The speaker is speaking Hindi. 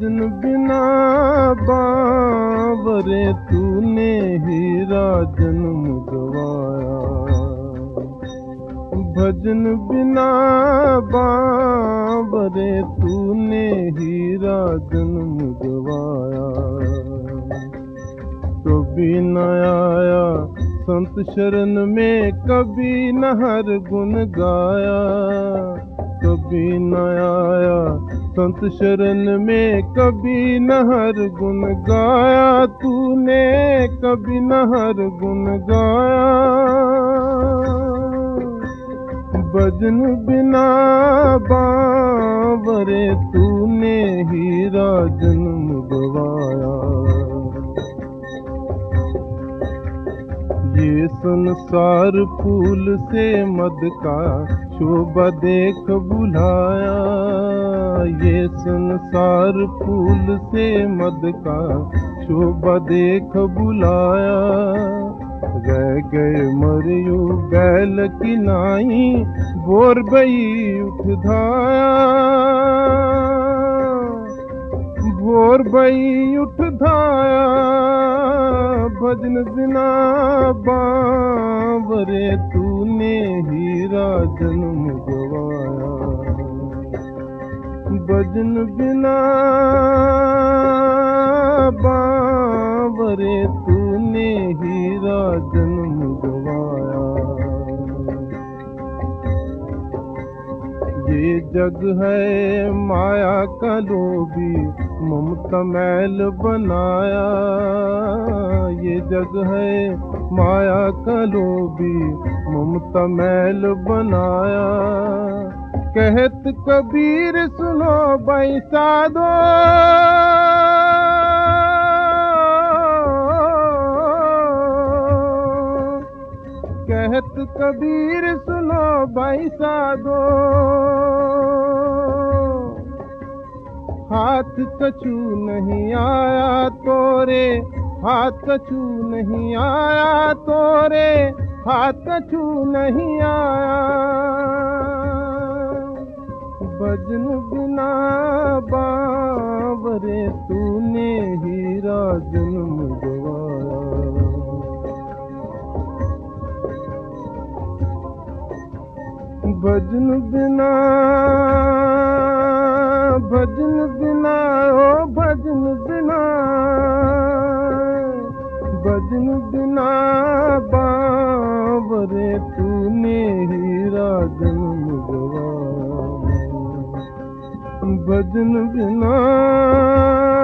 भजन बिना बावरे तूने हीरा जन्म गवाया। भजन बिना बावरे तूने हीरा जन्म गवाया। कभी न आया संत शरण में, कभी न हर गुण गाया। कभी न आया संत शरण में, कभी न हर गुण गाया। तूने कभी न हर गुण गाया। भजन बिना बावरे तूने हीरा जन्म गवाया। ये संसार फूल से मद का शोभा देख बुलाया। ये संसार फूल से मद का शोभा देख बुलाया। रह गए मरियू बैल की नाई, बोर बई उठ धाया। भोर बई उठ धाया। भजन बिना बावरे तूने हीरा जन्म गवाया। भजन बिना बावरे तूने हीरा जन्म गवाया। ये जग है माया का लोभी, ममता मैल बनाया। ये जग है माया का लोभी, ममता मैल बनाया। कहत कबीर सुनो भाई साधो, कहत कबीर सुनो भाई साधो। हाथ कछू नहीं आया तोरे, हाथ कछू नहीं आया तोरे, हाथ कछू नहीं आया। भजन बिना बावरे तूने हीरा जन्म गवाया। भजन बिना, भजन बिना, ओ भजन बिना, भजन बिना बावरे तूने हीरा जन्म गवाया। भजन बिना